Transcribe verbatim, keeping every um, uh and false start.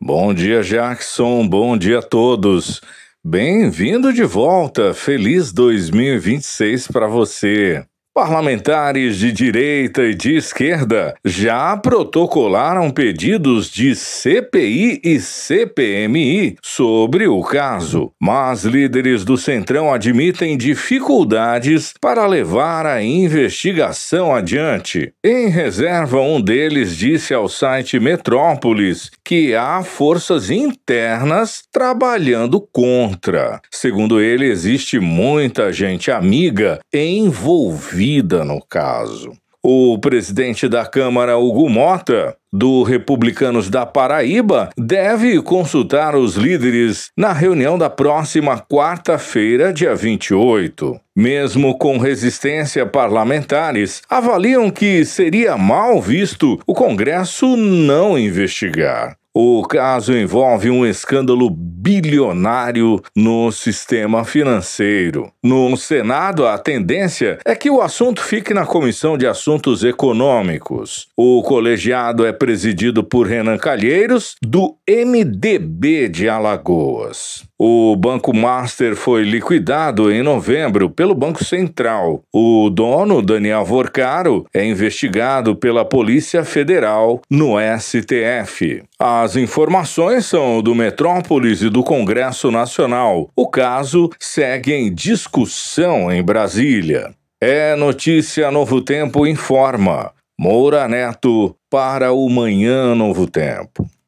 Bom dia, Jackson. Bom dia a todos. Bem-vindo de volta. Feliz dois mil e vinte e seis para você. Parlamentares de direita e de esquerda já protocolaram pedidos de C P I e C P M I sobre o caso, mas líderes do Centrão admitem dificuldades para levar a investigação adiante. Em reserva, um deles disse ao site Metrópolis que há forças internas trabalhando contra. Segundo ele, existe muita gente amiga envolvida no caso. O presidente da Câmara, Hugo Mota, do Republicanos da Paraíba, deve consultar os líderes na reunião da próxima quarta-feira, dia vinte e oito. Mesmo com resistência parlamentares, avaliam que seria mal visto o Congresso não investigar. O caso envolve um escândalo bilionário no sistema financeiro. No Senado, a tendência é que o assunto fique na Comissão de Assuntos Econômicos. O colegiado é presidido por Renan Calheiros, do M D B de Alagoas. O Banco Master foi liquidado em novembro pelo Banco Central. O dono, Daniel Vorcaro, é investigado pela Polícia Federal no S T F. As informações são do Metrópolis e do Congresso Nacional. O caso segue em discussão em Brasília. É notícia Novo Tempo informa. Moura Neto para o Manhã Novo Tempo.